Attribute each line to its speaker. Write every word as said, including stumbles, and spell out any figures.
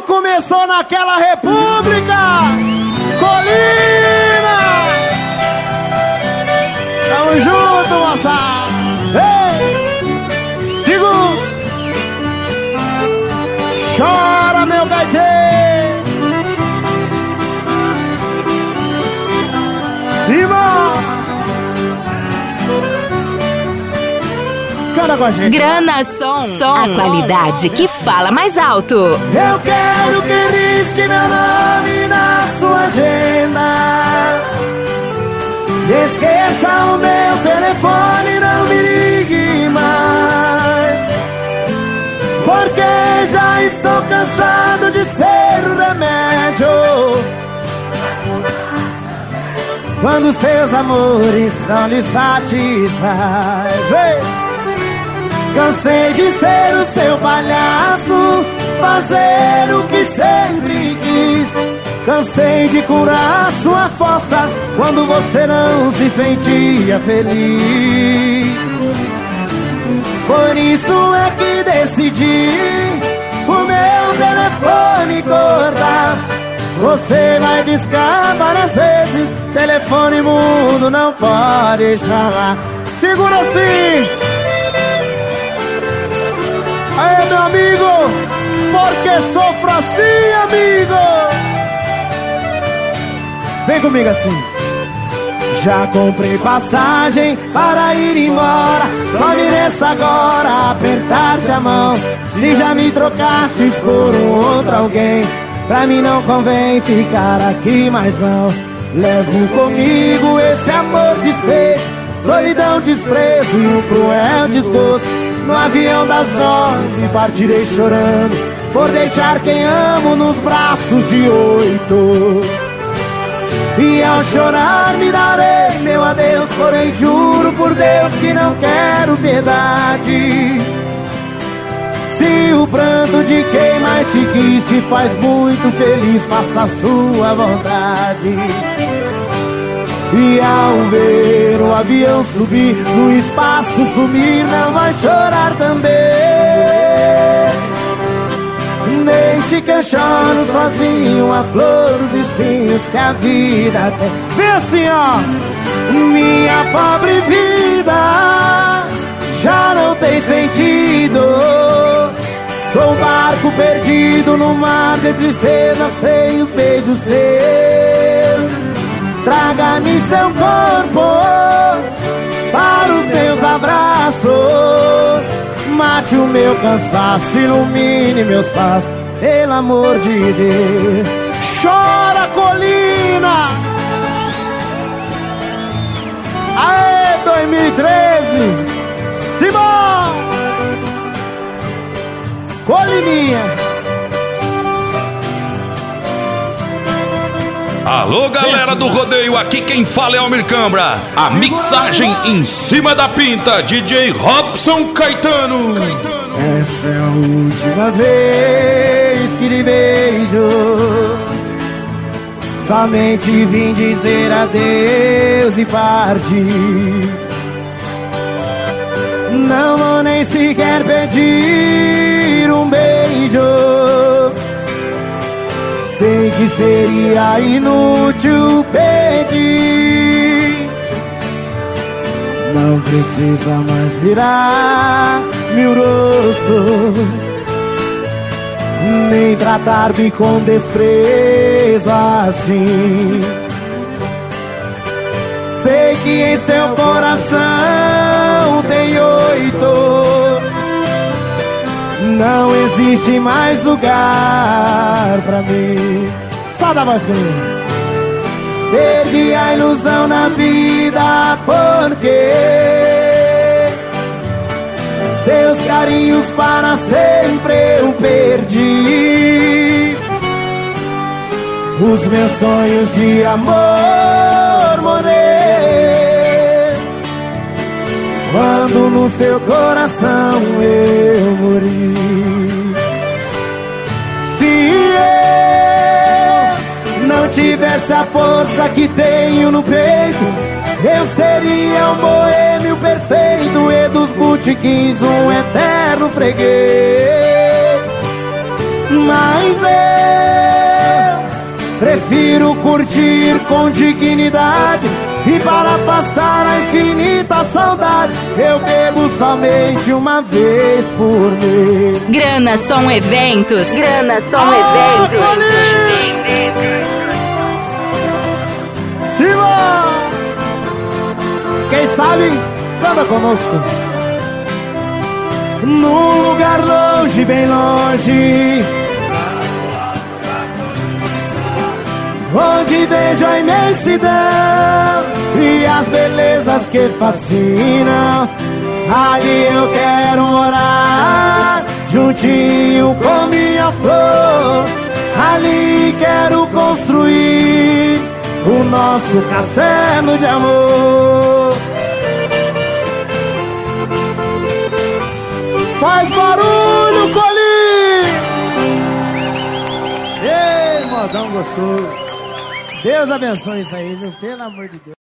Speaker 1: começou naquela república Colina. Tamo junto, moçada. Ei, segundo. Chora, meu gaiteiro. Simão.
Speaker 2: Grana Som, som, a qualidade que fala mais alto.
Speaker 1: Eu quero que risque meu nome na sua agenda. Esqueça o meu telefone, não me ligue mais, porque já estou cansado de ser o remédio quando seus amores não lhe satisfazem. Cansei de ser o seu palhaço, fazer o que sempre quis. Cansei de curar sua fossa quando você não se sentia feliz. Por isso é que decidi o meu telefone cortar. Você vai discar várias vezes, telefone mudo não pode chamar. Segura assim! Aê, meu amigo, porque sofro assim, amigo. Vem comigo assim. Já comprei passagem para ir embora, só me resta agora apertar-te a mão. Se já me trocastes por um outro alguém, pra mim não convém ficar aqui mais não. Levo comigo esse amor de ser, solidão, desprezo e um cruel desgosto. No avião das nove partirei chorando por deixar quem amo nos braços de oito. E ao chorar me darei meu adeus, porém juro por Deus que não quero piedade. Se o pranto de quem mais te quis se faz muito feliz, faça a sua vontade. E ao ver o avião subir, no espaço sumir, não vai chorar também. Deixe que eu choro sozinho a flor, os espinhos que a vida tem. Vem assim, ó. Minha pobre vida já não tem sentido. Sou um barco perdido no mar de tristeza, sem os beijos seus. Traga-me seu corpo para os meus abraços. Mate o meu cansaço, ilumine meus passos, pelo amor de Deus. Chora, Colina! Aê, dois mil e treze! Simão! Colininha!
Speaker 3: Alô, galera do rodeio, aqui quem fala é Almir Cambra. A mixagem em cima da pinta, D J Robson Caetano.
Speaker 1: Essa é a última vez que lhe beijo. Somente vim dizer adeus e partir. Não vou nem sequer pedir um beijo. Sei que seria inútil pedir. Não precisa mais virar meu rosto, nem tratar-me com desprezo assim. Sei que em seu coração tem oito. Não existe mais lugar pra mim. Só dá voz comigo. Perdi a ilusão na vida porque seus carinhos para sempre eu perdi. Os meus sonhos de amor morrer quando no seu coração eu morri. Se eu não tivesse a força que tenho no peito, eu seria um boêmio perfeito e dos botequins um eterno freguês. Mas eu prefiro curtir com dignidade, e para afastar a infinita saudade, eu bebo somente uma vez por mês.
Speaker 2: Grana Som Eventos. Grana Som
Speaker 1: Ah,
Speaker 2: Eventos.
Speaker 1: Simão! Quem sabe, canta conosco. Num lugar longe, bem longe, onde vejo a imensidão e as belezas que fascinam, ali eu quero morar, juntinho com minha flor. Ali quero construir o nosso castelo de amor. Faz barulho, Colinho! Ei, modão gostoso. Deus abençoe isso aí, viu? Pelo amor de Deus.